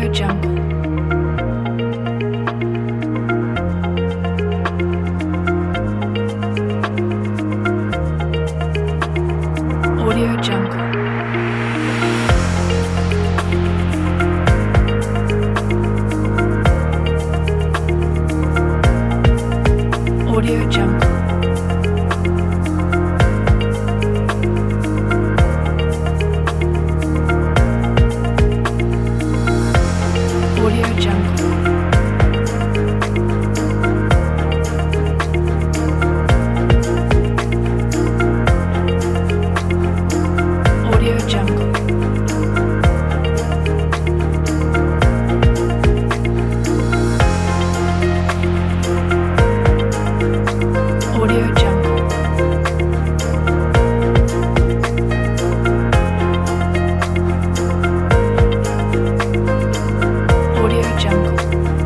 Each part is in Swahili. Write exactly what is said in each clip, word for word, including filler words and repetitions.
Audio Jungle. Audio Jungle. Audio Jungle. Audio Jungle. Audio Jungle. Audio Jungle. Audio Jungle.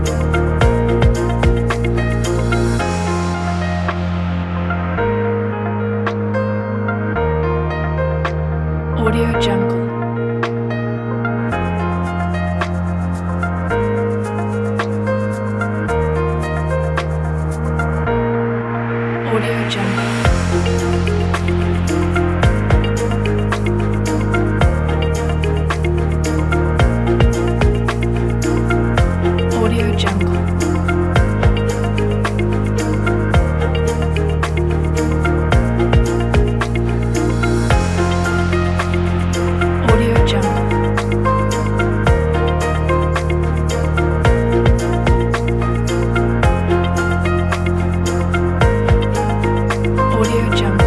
Audio Jungle. Audio Jungle. Audio Jungle. Audio Jungle. Audio Jungle.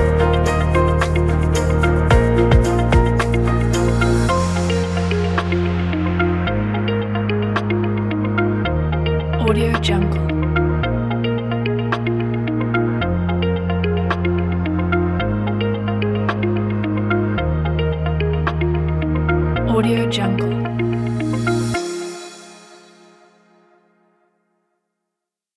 Audio Jungle. Audio Jungle.